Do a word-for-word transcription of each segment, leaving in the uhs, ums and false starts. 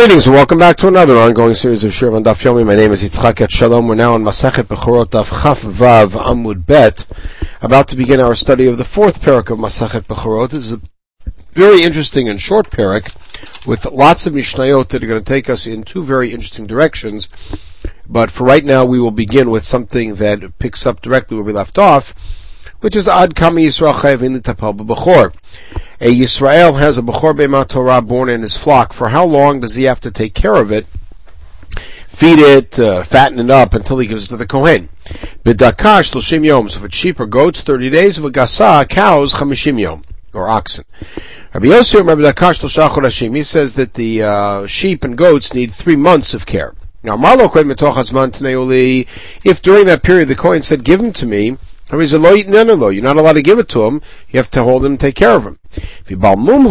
Greetings and welcome back to another ongoing series of Shir on Daf Yomi. My name is Yitzchak Et Shalom. We're now on Masechet Bechorot Daf Chaf Vav Amud Bet, about to begin our study of the fourth parak of Masechet Bechorot. This is a very interesting and short parak with lots of Mishnayot that are going to take us in two very interesting directions. But for right now, we will begin with something that picks up directly where we left off, which is Ad Kami Yisrael Chayavin L'Tapal B'Bechor. A Yisrael has a Bechor Be'emat Torah born in his flock. For how long does he have to take care of it? Feed it, uh, fatten it up until he gives it to the Kohen. B'Dakash L'Shim Yom. So if it's sheep or goats, thirty days. Of a Gasa, cows, Chamishim Yom. Or oxen. Rabbi Yossi, Rabbi Dakash L'Shach Chodashim. He says that the uh, sheep and goats need three months of care. Now, Marlo Kohen Metoch Hazman Tnei Uli. If during that period the Kohen said, give him to me, you're not allowed to give it to him. You have to hold him and take care of him. If the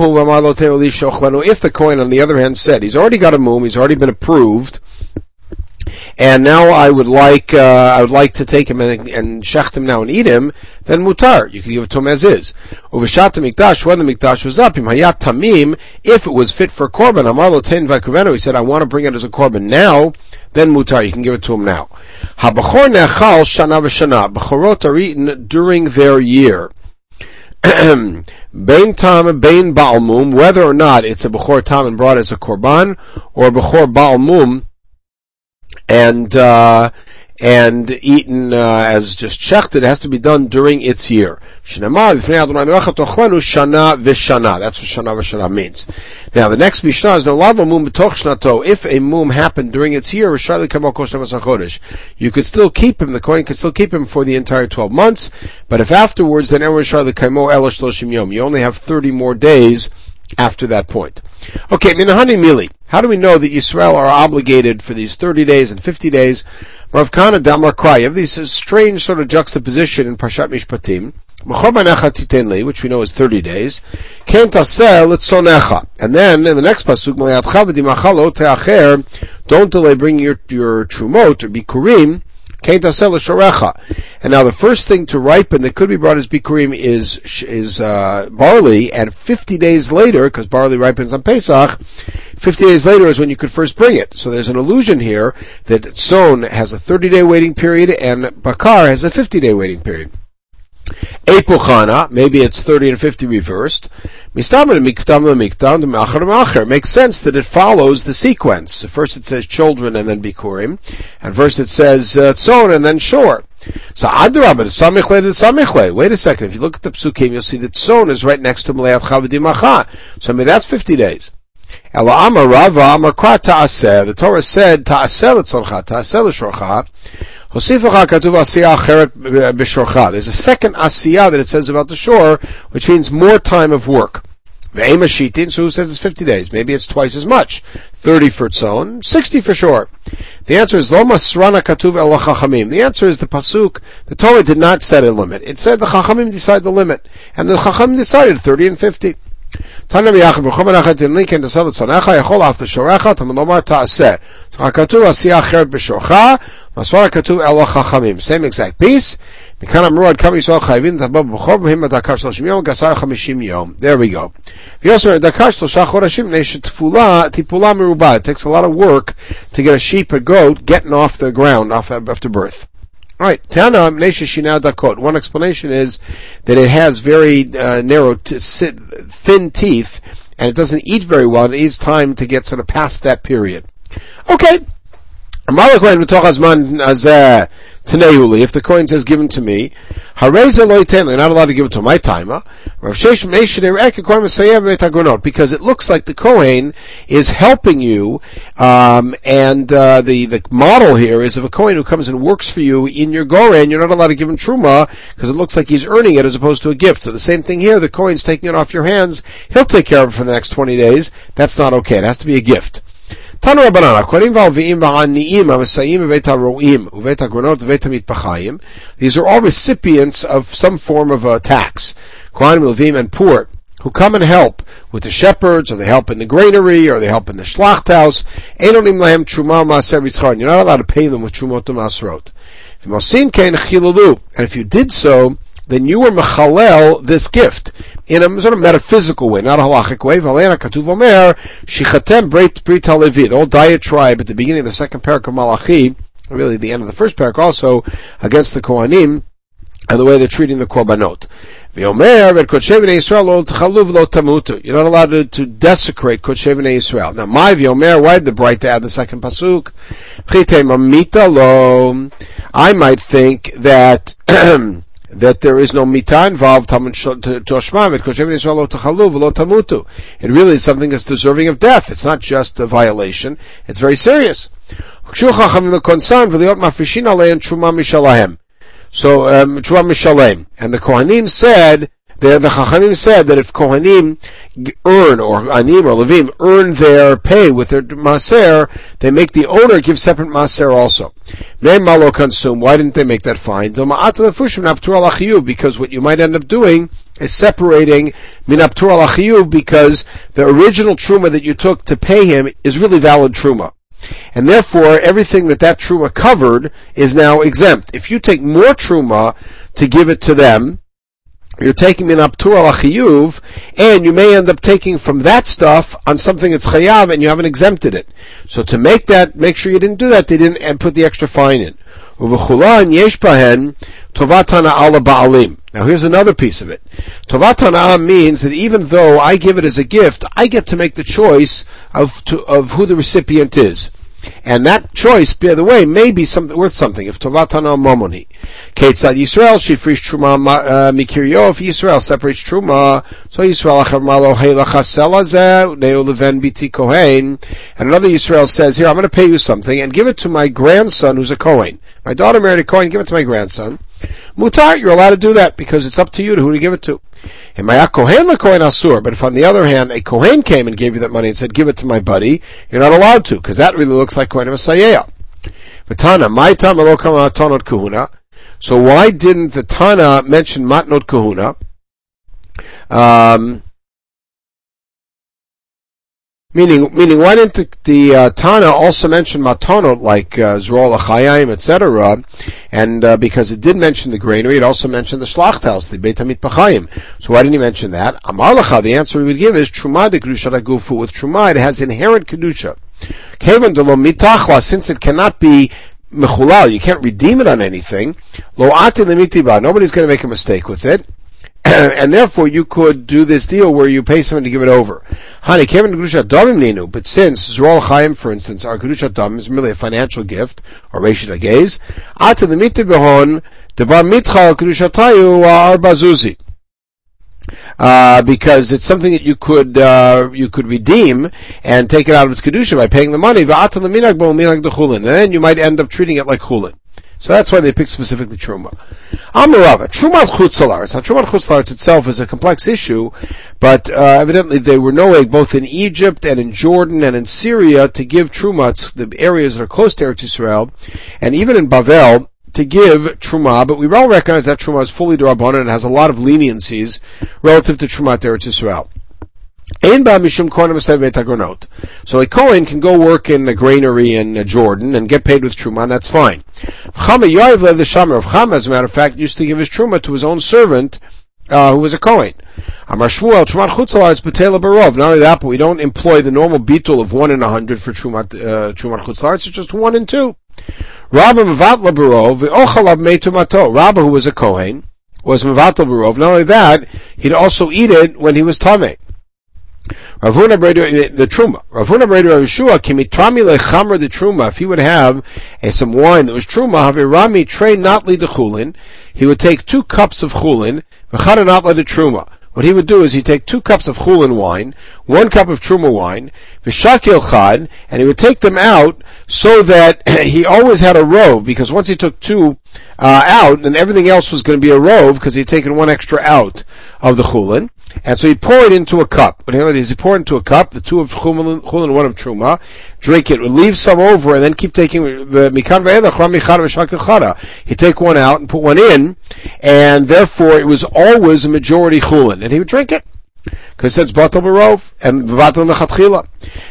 Kohen, on the other hand, said, he's already got a mum, he's already been approved, and now I would like, uh, I would like to take him and, and shecht him now and eat him, then mutar. You can give it to him as is. Uveshat mikdash, when the mikdash was up, hayat tamim, if it was fit for korban, amarlo ten v'kuvenu, he said, I want to bring it as a korban now, then mutar. You can give it to him now. Ha-bachor ne'achal shana v'shana. Bechorot are eaten during their year. Bein tam, bein ba'al mum, whether or not it's a bechor tam and brought as a korban, or a bechor ba'al mum, and, uh, and eaten, uh, as just shechted, it has to be done during its year. Shnema v'fnei Adonai Lecha tochlenu shana v'shana. That's what shana v'shana means. Now, the next Mishnah is, no lad lo mum b'toch shnato. If a mum happened during its year, r'shai l'kamal kol shnei chodesh. You could still keep him, the Kohen could still keep him for the entire twelve months, but if afterwards, then r'shai l'kamal el shloshim yom. You only have thirty more days after that point. Okay, minahani mili. How do we know that Yisrael are obligated for these thirty days and fifty days? Rav Kana Damar Krai. You have this strange sort of juxtaposition in Parshat Mishpatim. Which we know is thirty days. And then in the next pasuk, don't delay bringing your, your trumot or bikurim. And now the first thing to ripen that could be brought as bikurim is is uh, barley, and fifty days later, because barley ripens on Pesach, fifty days later is when you could first bring it. So there's an illusion here that tzon has a thirty-day waiting period and bakar has a fifty-day waiting period. Epuchana, maybe it's thirty and fifty reversed. It makes sense that it follows the sequence. First it says children and then bikurim, and first it says uh, tzon and then shor. So adrabah, samichle to samichle. Wait a second, if you look at the psukim, you'll see that tzon is right next to meleat chavadimacha. So I mean that's fifty days. Ela amar Rava amar kra ta'aseh. The Torah said ta'aseh l'tzoncha, ta'aseh l'shorcha. There's a second asiyah that it says about the shore, which means more time of work. So who says it's fifty days? Maybe it's twice as much. thirty for tzon, sixty for shore. The answer is, Lo masrana katuv el chachamim. The answer is the pasuk, the Torah did not set a limit. It said the chachamim decide the limit. And the chachamim decided thirty and fifty. Same exact piece. There we go. It takes a lot of work to get a sheep or goat getting off the ground off after birth. Alright, one explanation is that it has very uh, narrow, t- thin teeth, and it doesn't eat very well, and it needs time to get sort of past that period. Okay. If the Kohen says, given to me, you're not allowed to give it to my timer, because it looks like the Kohen is helping you, um, and uh, the, the model here is of a Kohen who comes and works for you in your Goren, you're not allowed to give him Truma, because it looks like he's earning it as opposed to a gift. So the same thing here, the Kohen's taking it off your hands, he'll take care of it for the next twenty days, that's not okay, it has to be a gift. These are all recipients of some form of a tax. Kohanim, Levim, and poor, who come and help with the shepherds, or they help in the granary, or they help in the shlacht house. You're not allowed to pay them with trumot u'masrot. And if you did so, then you were mechalel this gift. in a sort of metaphysical way, not a halachic way. V'aleina katuv omer, shichatem brit brit halevi. The whole diatribe at the beginning of the second parak of Malachi, really the end of the first parak also, against the Kohanim, and the way they're treating the korbanot. V'omer v'et kodshei b'nei Yisrael lo t'chalu v'lo tamutu. You're not allowed to, to desecrate kodshei b'nei Yisrael. Now, my v'omer, why did the bright add the second pasuk? Chitei mamita lo. I might think that that there is no mita involved. It really is something that's deserving of death. It's not just a violation. It's very serious. So, um, Truma Mishalem. And the Kohanim said, the, the Chachamim said that if Kohanim earn, or Anim or Levim earn their pay with their Maser, they make the owner give separate Maser also. Malo consume. Why didn't they make that fine? Because what you might end up doing is separating Minaptur al Achiyuv, because the original Truma that you took to pay him is really valid Truma. And therefore, everything that that Truma covered is now exempt. If you take more Truma to give it to them, you're taking min aptur al achiyuv, and you may end up taking from that stuff on something that's chayav, and you haven't exempted it. So to make that, make sure you didn't do that, they didn't and put the extra fine in. Now here's another piece of it. Tovat hana'ah means that even though I give it as a gift, I get to make the choice of to, of who the recipient is. And that choice, by the way, may be something worth something. If Tovat hana'ah momoni. Ketzad Yisrael, she frees Truma mikiryo. If Yisrael separates Truma, so Yisrael achav malo heila chasela zeh, neu leven biti kohen. And another Yisrael says, here, I'm going to pay you something, and give it to my grandson who's a Kohen. My daughter married a Kohen, give it to my grandson. Mutar, you're allowed to do that, because it's up to you to who to give it to. And my Kohen Kohen asur, but if on the other hand, a Kohen came and gave you that money and said, give it to my buddy, you're not allowed to, because that really looks like Kohen Masayeh. But Tana, my Tana lo kama tonot kahuna. So why didn't the Tana mention matnot kahuna? Um, Meaning, meaning, why didn't the, the uh, Tana also mention matonot like uh, Zrol Achayim, et cetera? And uh, because it did mention the granary, it also mentioned the Schlachthaus, the Beit HaMitpachayim. So why didn't he mention that? Amar Lacha, the answer we would give is Truma de Kedusha Gufu. With Truma, it has inherent Kedusha. Kevan de lo mitachla, since it cannot be mechulal, you can't redeem it on anything. Lo ati lemitiba, nobody's going to make a mistake with it. And therefore you could do this deal where you pay someone to give it over. Hani Kevin Kedusha Damim Ninu, but since Zrol Chaim, for instance, our Kedusha Damim is merely a financial gift, or Reshit Agez, Ata the Mita Behon, Debar Mitchal Kedusha Tayu Arba Zuzi. Uh, because it's something that you could, uh, you could redeem and take it out of its Kedusha by paying the money, V'ata the Minag Bo Minag de Chulin, and then you might end up treating it like Chulin. So that's why they picked specifically Truma. Amarava, Truma Chutz La'aretz. Now Truma Chutz La'aretz itself is a complex issue, but uh, evidently they were knowing both in Egypt and in Jordan and in Syria to give Truma, the areas that are close to Eretz Yisrael, and even in Bavel, to give Truma, but we all recognize that Truma is fully D'Rabbanan and has a lot of leniencies relative to Truma to Eretz Yisrael. So a Kohen can go work in the granary in uh, Jordan and get paid with Truma, and that's fine. Chama Yoav led the Shamer of Chama, as a matter of fact, used to give his Truma to his own servant, uh, who was a Kohen. Amar Shmuel, Truma Chutzala is Betela Barov. Not only that, but we don't employ the normal beetle of one in a hundred for Truma, uh, Truma Chutzala, it's just one in two. Rabba Mevatla Barov, Ochalav Meitumato. Rabba, who was a Kohen, was Mevatla Barov. Not only that, he'd also eat it when he was Tameh. Ravuna Breder, the Truma. Ravuna Breder Yeshua, Kimitrami lechamra the Truma. If he would have uh, some wine that was Truma, have a rami trey notli de chulin. He would take two cups of chulin, v'chada notla de Truma. What he would do is he'd take two cups of chulin wine, one cup of Truma wine, v'shakil chad, and he would take them out so that he always had a rove, because once he took two uh, out, then everything else was going to be a rove, because he'd taken one extra out of the chulin. And so he'd pour it into a cup. What he pour it into a cup, the two of chulin, chulin one of Truma, drink it, leave some over, and then keep taking the mikan ve'elach, michad v'shakil chada. He'd take one out and put one in, and therefore it was always a majority chulin, and he would drink it. Because it says batal barov and batal lechatchila.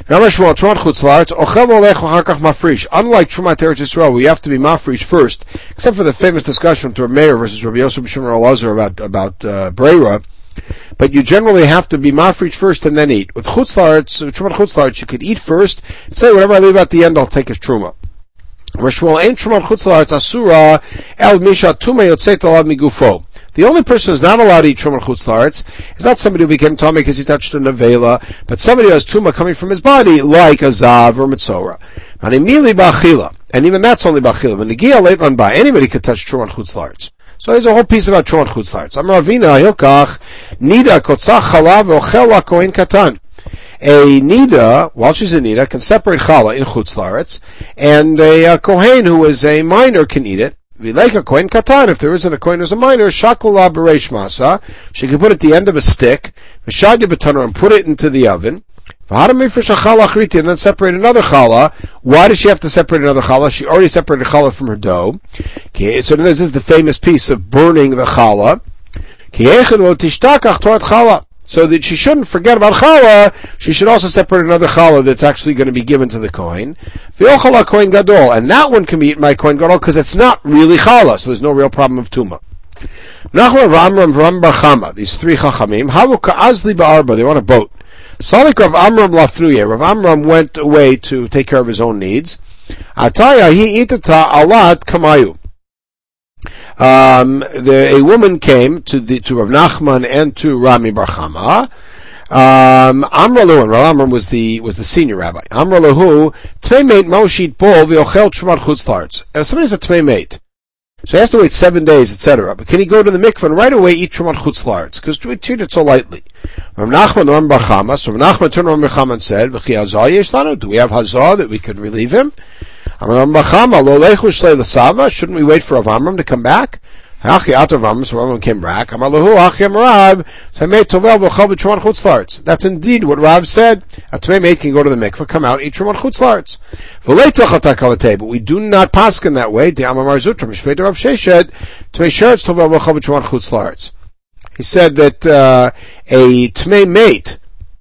Unlike Truma Eretz Yisrael, we have to be mafresh first, except for the famous discussion to Rabbi Meir versus Rabbi Yosef B'Shimon Elazar about about uh, Breira. but you generally have to be mafresh first and then eat. With chutz la'aretz, truma chutz la'aretz, you could eat first, and say, whatever I leave at the end, I'll take as truma. Rishmuel ain't truma chutz la'aretz asura el misha tuma yotzeit alav migufo. The only person who's not allowed to eat truma chutz la'aretz is not somebody who became tummy because he touched a nevela, but somebody who has tuma coming from his body, like a zav or mitzora. And immediately ba'achila, and even that's only ba'achila. When negiah leitlan ba, anybody could touch truma chutz la'aretz. So there's a whole piece about truma chutz la'aretz. Amar Ravina hilkach nida kotzach chalav ochel lakohen katan. A nida, while she's a nida, can separate challah in chutz la'aretz, and a, a kohen who is a minor can eat it. Like a kohen katan, if there isn't a kohen who's a minor, shakula b'reish masa, she can put it at the end of a stick, v'shadya b'tanur, and put it into the oven, and then separate another challah. Why does she have to separate another challah? She already separated challah from her dough. Okay, so this is the famous piece of burning the challah. So that she shouldn't forget about challah, she should also separate another challah that's actually going to be given to the kohen. And that one can be eaten by kohen gadol because it's not really challah, so there's no real problem of tumah. Nachman, Amram, Ram Bar Chama, these three chachamim, havu ka'azli ba'arba, they were on a boat. Salik Rav Amram lafnuye, Rav Amram went away to take care of his own needs. Ataya hi itata alat kamayu. Um, the, a woman came to the, to Rav Nachman and to Rami Bar Chama. Um, Amralu, and Rav Amram was the, was the senior rabbi. Amralahu, Tmei meit moshit bo v'ochel trumat chutz la'aretz. If somebody's a Tmei meit, so he has to wait seven days, et cetera. But can he go to the mikvah and right away eat trumat chutz la'aretz? Because we treat it so lightly. Rav Nachman, Rav Bar Chama, so Rav Nachman turned to Rav Bar Chama and said, V'chi hazah yesh lanu, do we have hazah that we could relieve him? Rav Bar Chama, lo lechu shlei l'sava, shouldn't we wait for Rav Amram to come back? Hachi atar Rav Amram, so Rav Amram came back. Amar lahu, hachi amarav, Tmei tovel v'chol b'trumat chutz la'aretz. That's indeed what Rav said. A Tmei meit can go to the mikvah, come out, eat trumat chutz la'aretz. V'lei tochata kalatei, but we do not paskin that way. De amar zutra, mishvei Rav Sheshet, Tmei sheretz tovel v'chol b'trumat chutz la'aretz. He said that uh, a Tmei meit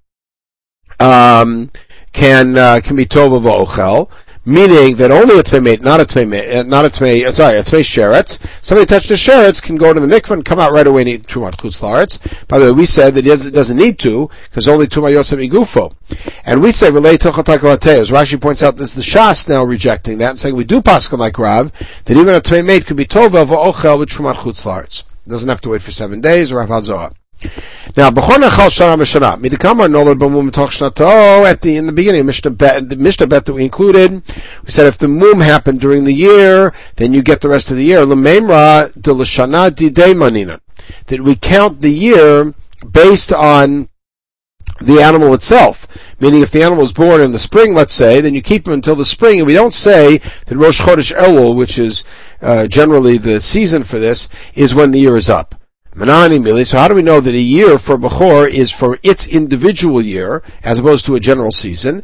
um, can uh, can be tova v'ochel, meaning that only a Tmei meit, not a Tmei meit, not a Tmei, sorry, a Tmei sheretz. Somebody touched the sheretz can go to the mikvah and come out right away and eat trumat chutz la'aretz. By the way, we said that it doesn't need to because only tuma yotzei migufo, and we say relate to chotakavateos. As Rashi points out, this is the Shas now rejecting that and saying we do paskin like Rav that even a Tmei meit could be tova v'ochel with trumat chutz la'aretz. Doesn't have to wait for seven days or Rav Zohar. Now, b'chol nechal shana b'shana. Midikamar nolad b'mum toch shnato. At the in the beginning, Mishnah bet, the Mishnah bet that we included, we said if the mum happened during the year, then you get the rest of the year. L'meimra de l'shana didei manina. That we count the year based on the animal itself. Meaning, if the animal is born in the spring, let's say, then you keep him until the spring, and we don't say that Rosh Chodesh Elul, which is uh, generally the season for this, is when the year is up. Manani mili. So how do we know that a year for Bechor is for its individual year, as opposed to a general season?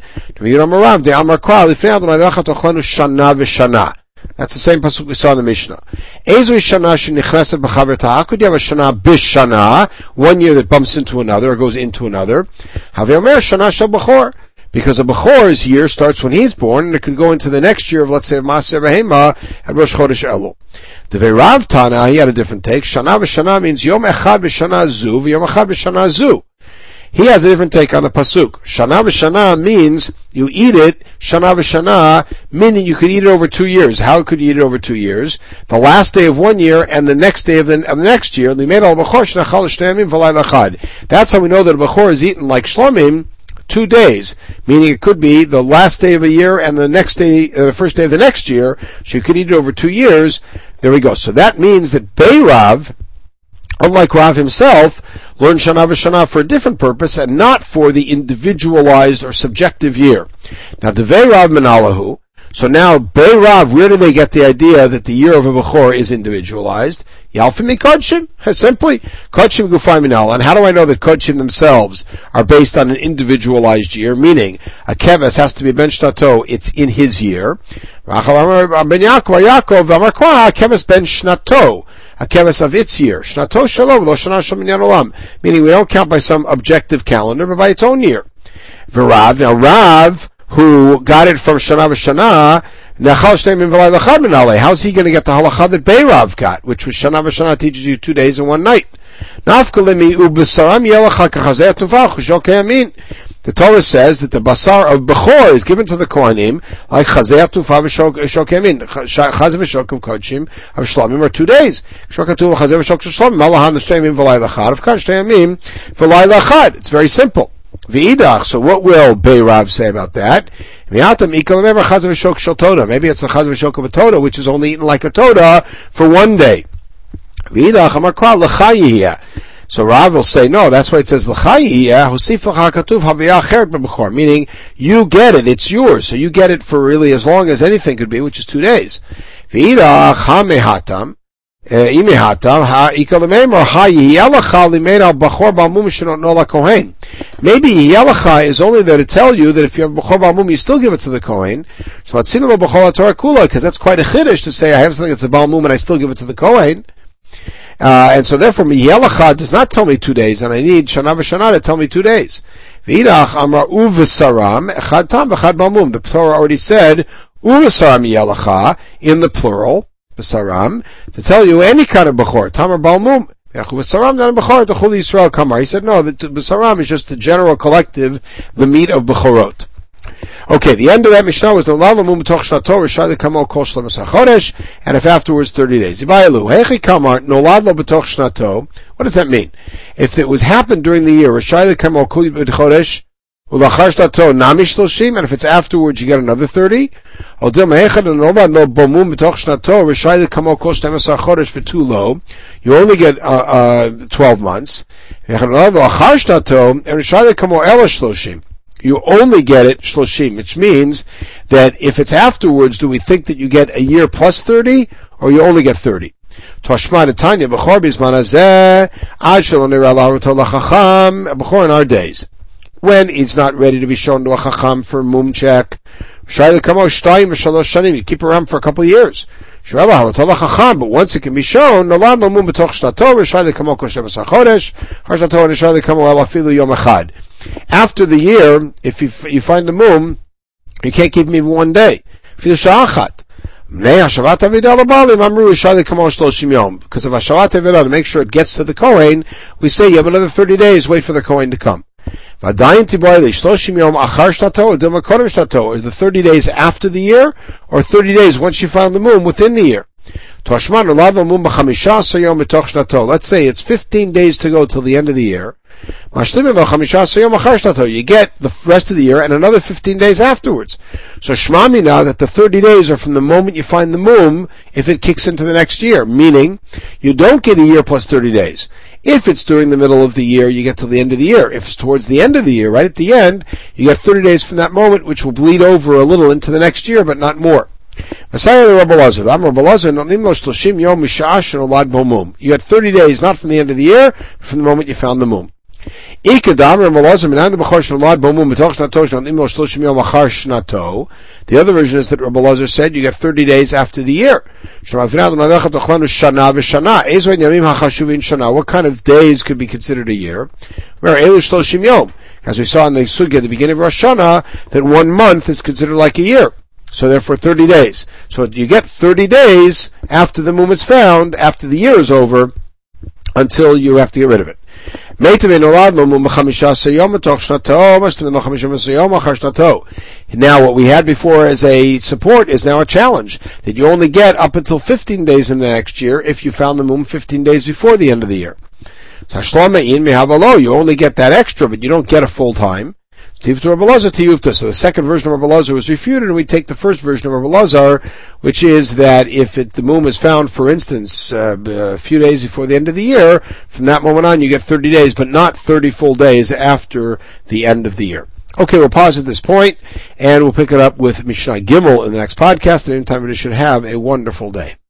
That's the same pasuk we saw in the Mishnah. Ezu shana shenichneset b'chaverta. Could you have a shana b'shana, one year that bumps into another or goes into another? Haveomer shana shel b'chor. Because a Bechor's year starts when he's born, and it could go into the next year of, let's say, Maaser Behema at Rosh Chodesh Elul. The Rav Tana, he had a different take. Shana v'shana means Yom Echad v'shana zu, v'Yom Echad v'shana zu. He has a different take on the pasuk. Shana v'shana means you eat it, shana v'shana, meaning you could eat it over two years. How could you eat it over two years? The last day of one year and the next day of the, of the next year. That's how we know that a Bechor is eaten like Shlomim, two days, meaning it could be the last day of a year and the next day, uh, the first day of the next year, so you could eat it over two years. There we go. So that means that Beirav, unlike Rav himself, learned Shana v'Shana for a different purpose and not for the individualized or subjective year. Now, Devei Rav Menalahu, so now Beirav, where do they get the idea that the year of a Bechor is individualized? Yalfim Kodshim, simply Kodshim Gufay Minal. And how do I know that Kodshim themselves are based on an individualized year? Meaning, a Keves has to be ben Shnato, it's in his year. Rachel ben Yaakov, Yaakov, Amarkwa, Keves ben Shnato, a Keves of its year. Shnato Shalom, Lo Shana Shom Minyan Olam. Meaning, we don't count by some objective calendar, but by its own year. V'Rav, now Rav, who got it from Shana v'Shana, How's he going to get the halacha that Beirav got, which was Shana v'Shana teaches you two days and one night? The Torah says that the basar of Bechor is given to the Kohanim like Chazeh Tufa v'Shok Yamin. Chazeh v'Shok of Kodshim of Shlomim are two days. Shok Tufa Chazeh v'Shok Shlomim. Malahan the Shteyamim v'Lay Lachad. Of course, Shteyamim v'Lay Lachad. It's very simple. V'idach. So what will Beirav say about that? Maybe it's the Chazeh v'Shok of a Toda, which is only eaten like a Toda for one day. V'idach Amar Kral L'chayiyah. So Rav will say, no, that's why it says, meaning, you get it, it's yours, so you get it for really as long as anything could be, which is two days. Maybe Yelacha is only there to tell you that if you have Bechor Balmum, you still give it to the Kohen. So because that's quite a chiddush to say, I have something that's a Balmum and I still give it to the Kohen. Uh, and so therefore, Yelacha does not tell me two days, and I need Shana v'Shana to tell me two days. V'idach amar u'v'saram echad tam v'chad balmum. The Torah already said u'v'saram Yelacha in the plural, v'saram, to tell you any kind of bechor, tam or balmum. V'saram not a bechor, the Chuli Yisrael kamar. He said no, the v'saram is just the general collective, the meat of bechorot. Okay, the end of that Mishnah was Nolad Lamum B'toch Shnato Rishai Lekamo Kol Shlemas HaChodesh, and if afterwards thirty days. Ibayalu Hechi Kamar Nolad Lo B'toch Shnato. What does that mean? If it was happened during the year Rishai Lekamo Kol Chodesh Ulachar Shnato Nami Shloshim, and if it's afterwards you get another thirty. Odil Me'echad Nolad Lo Bomum B'toch Shnato Rishai Lekamo Kol Shlemas HaChodesh for too low. You only get uh, uh, twelve months. Nolad Lo Achar Shnato and Rishai Lekamo Ela Shloshim. You only get it shloshim, which means that if it's afterwards, do we think that you get a year plus thirty, or you only get thirty? Toshma Netanya b'chor bizman hazeh ad shelo nirah la'aruto lachacham b'chor in our days, when it's not ready to be shown to a chacham for mum check. Shai lekamo shtayim v'shalosh shanim. You keep around for a couple of years. But once it can be shown, nolad lo mum b'toch shnato rishai lekamo kol shemas hachodesh har shnato and rishai lekamo el afilu yom echad. After the year, if you, you find the mum, you can't keep him even one day. Because of Hashavat Avidah, to make sure it gets to the Kohen, we say you have another thirty days, wait for the Kohen to come. Is the thirty days after the year, or thirty days once you found the mum within the year? Let's say it's fifteen days to go till the end of the year. You get the rest of the year and another fifteen days afterwards. So shmami now that the thirty days are from the moment you find the mum, if it kicks into the next year, meaning you don't get a year plus thirty days. If it's during the middle of the year, you get till the end of the year. If it's towards the end of the year, right at the end, you get thirty days from that moment, which will bleed over a little into the next year, but not more. You had thirty days, not from the end of the year, but from the moment you found the mum. The other version is that Rabbi Elazar said you get thirty days after the year. What kind of days could be considered a year? As we saw in the Sugya at the beginning of Rosh Hashanah, that one month is considered like a year. So therefore thirty days. So you get thirty days after the mum is found, after the year is over, until you have to get rid of it. Now what we had before as a support is now a challenge, that you only get up until fifteen days in the next year if you found the mum fifteen days before the end of the year. So you only get that extra, but you don't get a full time. So the second version of Rabbi Elazar was refuted, and we take the first version of Rabbi Elazar, which is that if it, the mum is found, for instance, uh, a few days before the end of the year, from that moment on you get thirty days, but not thirty full days after the end of the year. Okay, we'll pause at this point, and we'll pick it up with Mishnah Gimel in the next podcast. In the meantime, we should have a wonderful day.